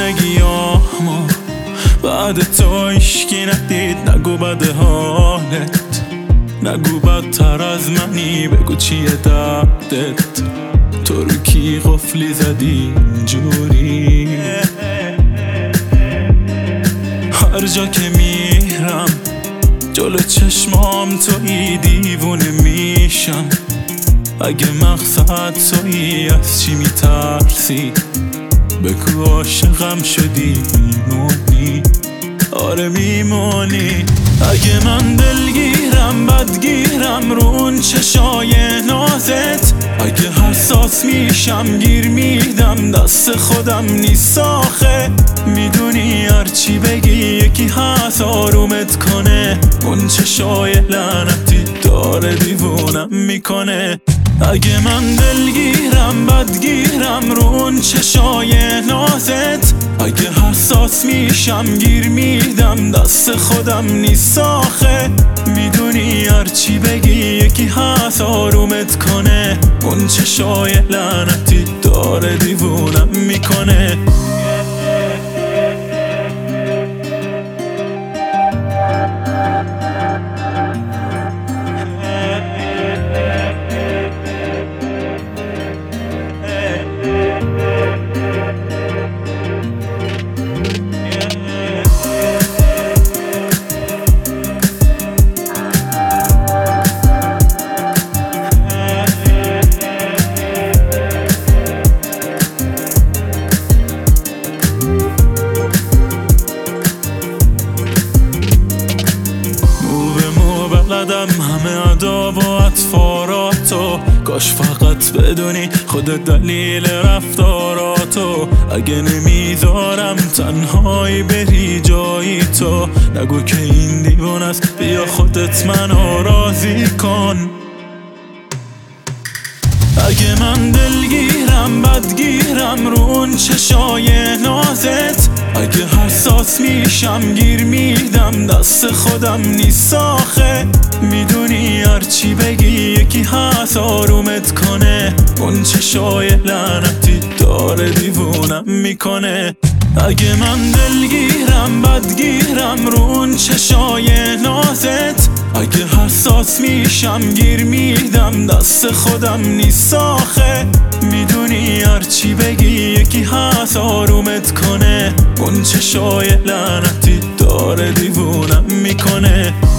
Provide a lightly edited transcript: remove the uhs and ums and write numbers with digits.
دیوونگیامو بعد تو هیشکی ندید. نگو بده حالت، نگو بدتر از منی، بگو چیه دردت. تو رو کی قفلی زدی اینجوری؟ هر جا که میرم جلو چشمام تویی، دیوونه میشم. اگه مقصد تویی از چی میترسی؟ بگو عاشقم شدی میمونی. آره میمونی. اگه من دلگیرم بدگیرم رو اون چشای نازت، اگه حساس میشم گیر میدم دست خودم نیست آخه. میدونی هرچی بگی یکی هست آرومت کنه، اون چشای لعنتی داره دیوونم میکنه. اگه من دلگیرم بدگیرم رو اون چشای نازت، اگه حساس میشم گیر میدم دست خودم نیست آخه. میدونی هرچی بگی یکی هست آرومت کنه، اون چشای لعنتی داره دیوونم میکنه. همه ادا و اطفاراتو، کاش فقط بدونی خودت دلیل رفتاراتو. اگه نمیذارم تنهایی بری جایی تو، نگو که این دیوان است، بیا خودت منو راضی کن. اگه من دلگیرم بدگیرم رو اون چشای نازت، اگه حساس میشم گیر میدم دست خودم نیست آخه. میدونی هرچی بگی یکی هست آرومت کنه، اون چشای لعنتی داره دیوونم میکنه. اگه من دلگیرم بدگیرم رو اون چشای نازت، اگه حساس میشم گیر میدم دست خودم نیست آخه. میدونی هرچی بگی یکی هست آرومت کنه، اون چشای لعنتی داره دیوونم میکنه.